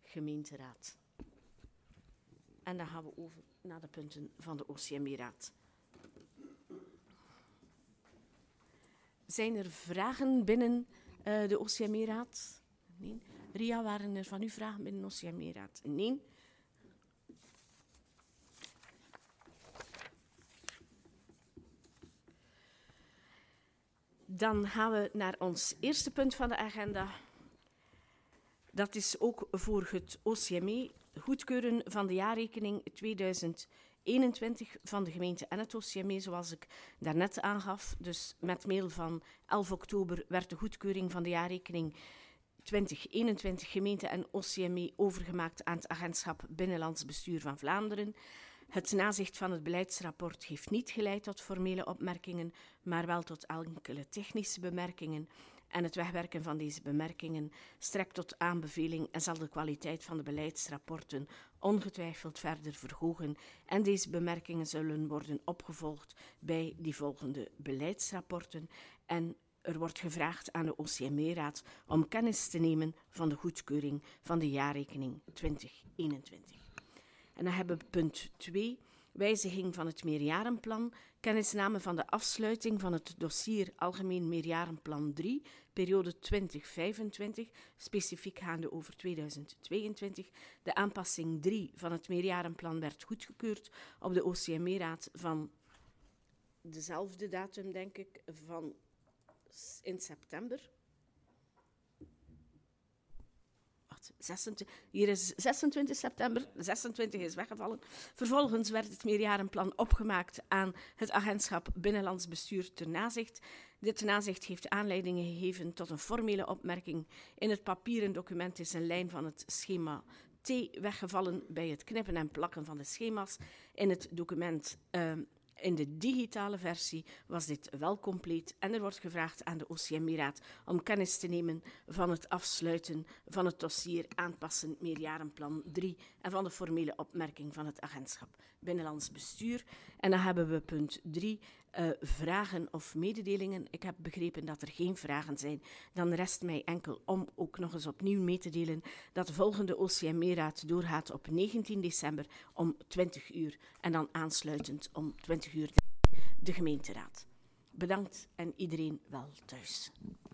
gemeenteraad. En dan gaan we over naar de punten van de OCME-raad. Zijn er vragen binnen de OCME-raad? Nee. Ria, waren er van u vragen binnen de OCME-raad? Nee. Dan gaan we naar ons eerste punt van de agenda. Dat is ook voor het OCME, goedkeuren van de jaarrekening 2021 van de gemeente en het OCME, zoals ik daarnet aangaf. Dus met mail van 11 oktober werd de goedkeuring van de jaarrekening 2021 gemeente en OCME overgemaakt aan het agentschap Binnenlands Bestuur van Vlaanderen. Het nazicht van het beleidsrapport heeft niet geleid tot formele opmerkingen, maar wel tot enkele technische bemerkingen. En het wegwerken van deze bemerkingen strekt tot aanbeveling en zal de kwaliteit van de beleidsrapporten ongetwijfeld verder verhogen. En deze bemerkingen zullen worden opgevolgd bij die volgende beleidsrapporten. En er wordt gevraagd aan de OCME-raad om kennis te nemen van de goedkeuring van de jaarrekening 2021. En dan hebben we punt 2, wijziging van het meerjarenplan, kennisname van de afsluiting van het dossier Algemeen Meerjarenplan 3, periode 2025, specifiek gaande over 2022. De aanpassing 3 van het meerjarenplan werd goedgekeurd op de OCME-raad van dezelfde datum, denk ik, van in september. Hier is 26 september, 26 is weggevallen. Vervolgens werd het meerjarenplan opgemaakt aan het agentschap Binnenlands Bestuur ter nazicht. Dit nazicht heeft aanleiding gegeven tot een formele opmerking. In het papieren document is een lijn van het schema T weggevallen bij het knippen en plakken van de schema's. In het document in de digitale versie was dit wel compleet en er wordt gevraagd aan de OCME-raad om kennis te nemen van het afsluiten van het dossier aanpassen meerjarenplan 3 en van de formele opmerking van het agentschap Binnenlands Bestuur. En dan hebben we punt 3, vragen of mededelingen. Ik heb begrepen dat er geen vragen zijn. Dan rest mij enkel om ook nog eens opnieuw mee te delen dat de volgende OCME-raad doorgaat op 19 december om 20 uur en dan aansluitend om 20 uur de gemeenteraad. Bedankt en iedereen wel thuis.